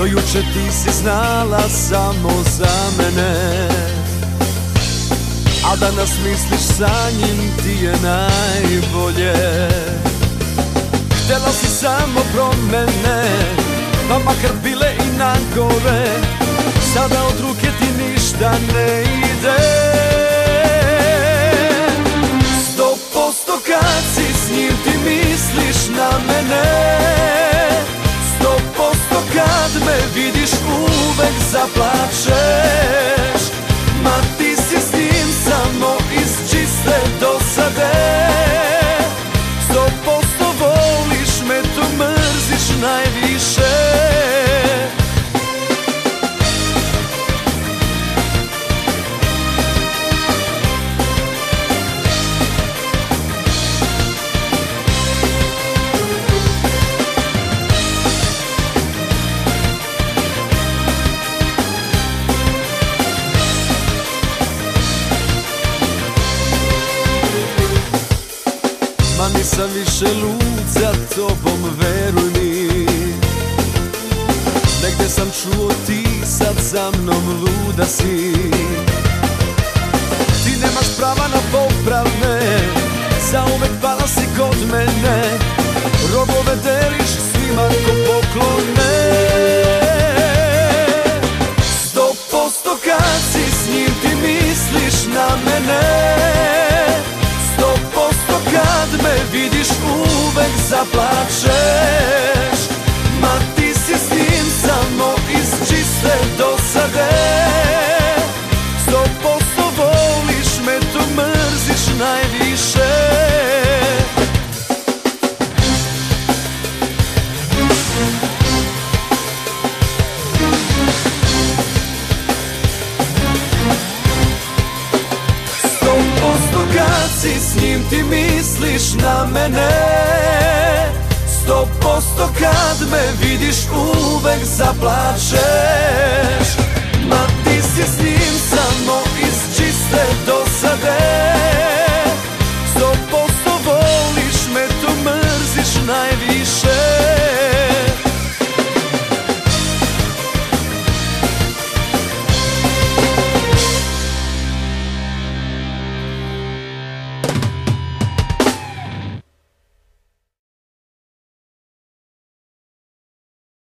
Do juče ti si znala samo za mene, a danas misliš sa njim ti je najbolje. Htjela si samo promene, pa makar bile i nagore. Sada od ruke ti ništa ne ide. 100% kad si s njim ti misliš na mene. 100% kad me vidiš uvek zaplačeš. Ma ti si s njim samo iz čiste dosade. 100% voliš me, to mrziš najviše. Ma nisam više lud za tobom, veruj mi. Negde sam čuo ti sad za mnom luda si. Ti nemaš prava na popravne, zauvek pala si kod mene. Robove deliš svima ko poklone. 100% kad si s njim ti misliš na mene. 100% kad me vidiš uvek zaplačeš. Ma ti si s njim samo iz čiste dosade. 100% voliš me, to mrziš najviše. Kad si s njim ti misliš na mene. 100% kad me vidiš uvek zaplačeš. Ma ti si s njim samo iz čiste dosade.